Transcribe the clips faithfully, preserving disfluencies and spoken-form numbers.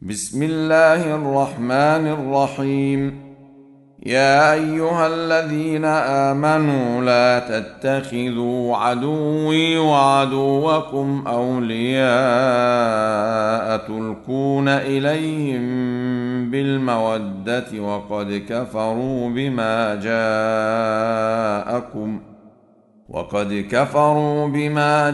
بسم الله الرحمن الرحيم. يا أيها الذين آمنوا لا تتخذوا عدوي وعدوكم أولياء تلقون إليهم بالمودة وقد كفروا بما جاءكم وقد كفروا بما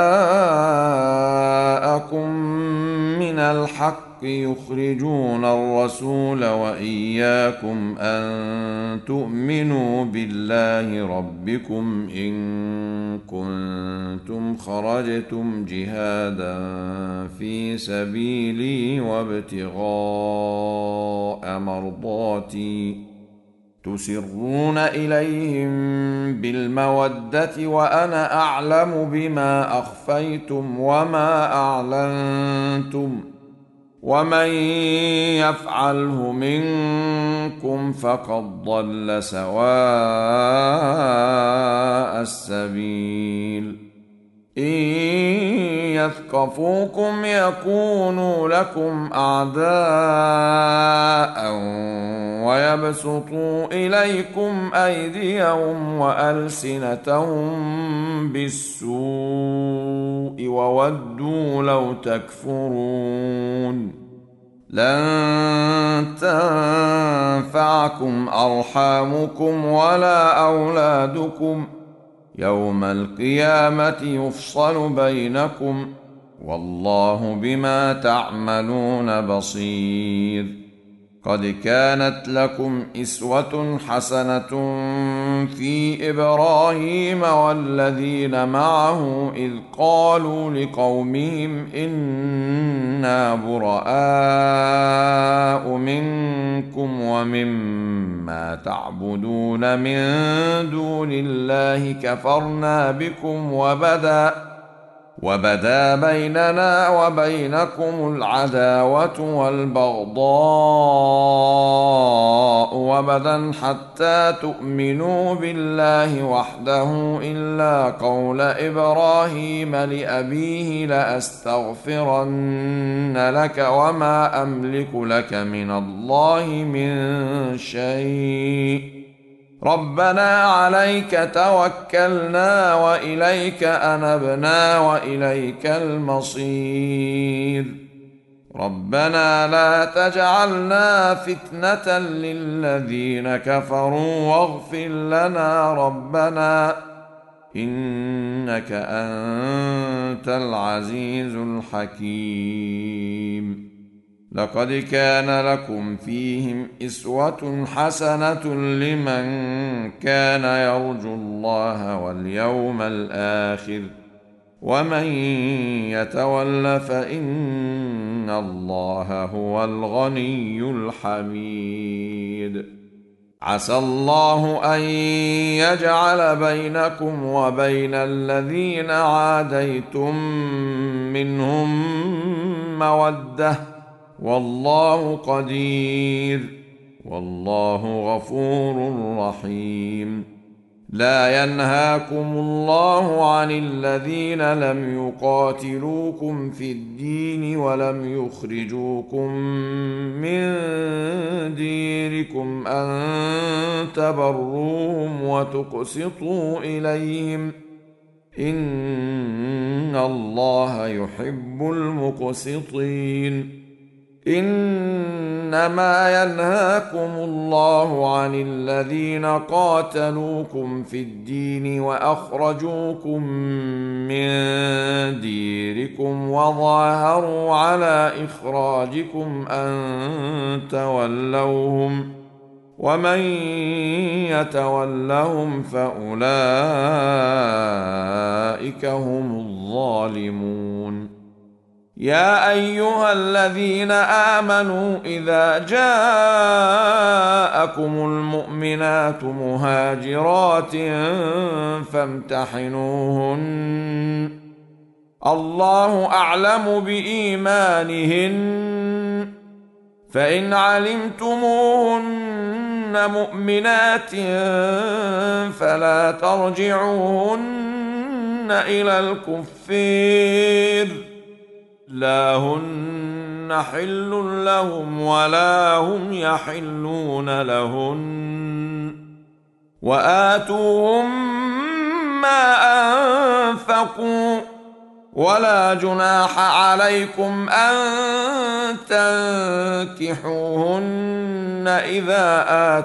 جاءكم من الحق يخرجون الرسول وإياكم أن تؤمنوا بالله ربكم إن كنتم خرجتم جهادا في سبيلي وابتغاء مرضاتي تسرون إليهم بالمودة وأنا أعلم بما أخفيتم وما أعلنتم ومن يفعله منكم فقد ضل سواء السبيل. إن يثقفوكم يكونوا لكم أعداء ويبسطوا إليكم أيديهم وألسنتهم بالسوء وودوا لو تكفرون. لن تنفعكم أرحامكم ولا أولادكم يوم القيامة يفصل بينكم والله بما تعملون بصير. قد كانت لكم إسوة حسنة في إبراهيم والذين معه إذ قالوا لقومهم إنا براء منكم ومما تعبدون من دون الله كفرنا بكم وبدأ وبدا بيننا وبينكم العداوة والبغضاء وبدا حتى تؤمنوا بالله وحده إلا قول إبراهيم لأبيه لأستغفرن لك وما أملك لك من الله من شيء ربنا عليك توكلنا وإليك أنبنا وإليك المصير. ربنا لا تجعلنا فتنة للذين كفروا واغفر لنا ربنا إنك أنت العزيز الحكيم. لقد كان لكم فيهم إسوة حسنة لمن كان يرجو الله واليوم الآخر ومن يتول فإن الله هو الغني الحميد. عسى الله أن يجعل بينكم وبين الذين عاديتم منهم مودة والله قدير والله غفور رحيم. لا ينهاكم الله عن الذين لم يقاتلوكم في الدين ولم يخرجوكم من ديركم أن تبروهم وتقسطوا إليهم إن الله يحب المقسطين. إنما ينهاكم الله عن الذين قاتلوكم في الدين وأخرجوكم من ديركم وظاهروا على إخراجكم أن تولوهم ومن يتولهم فأولئك هم الظالمون. يا أيها الذين آمنوا إذا جاءكم المؤمنات مهاجرات فامتحنوهن الله أعلم بإيمانهن فإن علمتموهن مؤمنات فلا ترجعوهن إلى الكفار لا هن حل لهم ولا هم يحلون لهن وآتوهم ما أنفقوا ولا جناح عليكم أن تنكحوهن إذا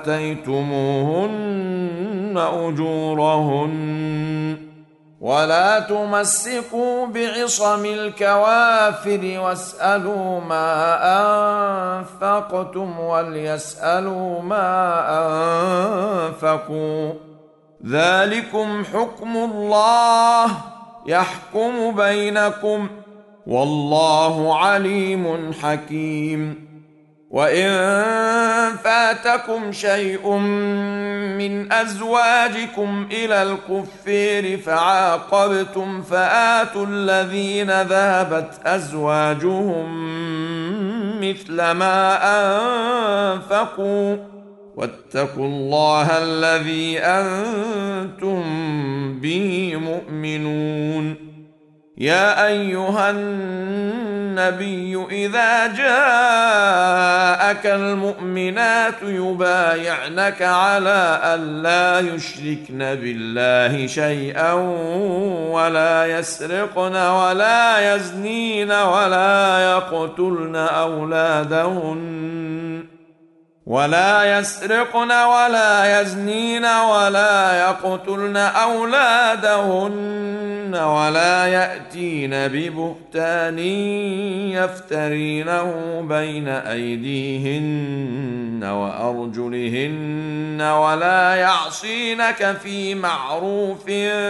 آتيتموهن أجورهن ولا تمسكوا بعصم الكوافر واسألوا ما أنفقتم وليسألوا ما أنفقوا ذلكم حكم الله يحكم بينكم والله عليم حكيم وإن فاتكم شيء من أزواجكم إلى الكفار فعاقبتم فآتوا الذين ذهبت أزواجهم مثل ما أنفقوا واتقوا الله الذي أنتم به مؤمنون يا أيها النبي إذا جاءك المؤمنات يبايعنك على أن لا يشركن بالله شيئا ولا يسرقن ولا يزنين ولا يقتلن أولادهن ولا يسرقن ولا يزنين ولا يقتلن أولادهن ولا يأتين ببهتان يفترينه بين أيديهن وأرجلهن ولا يعصينك في معروف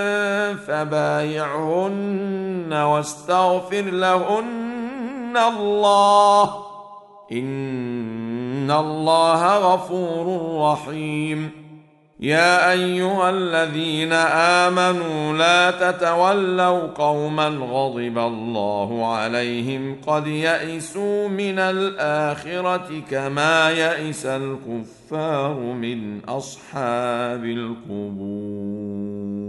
فبايعهن واستغفر لهن الله إن الله غفور رحيم يا أيها الذين آمنوا لا تتولوا قوما غضب الله عليهم قد يئسوا من الآخرة كما يئس الكفار من أصحاب القبور.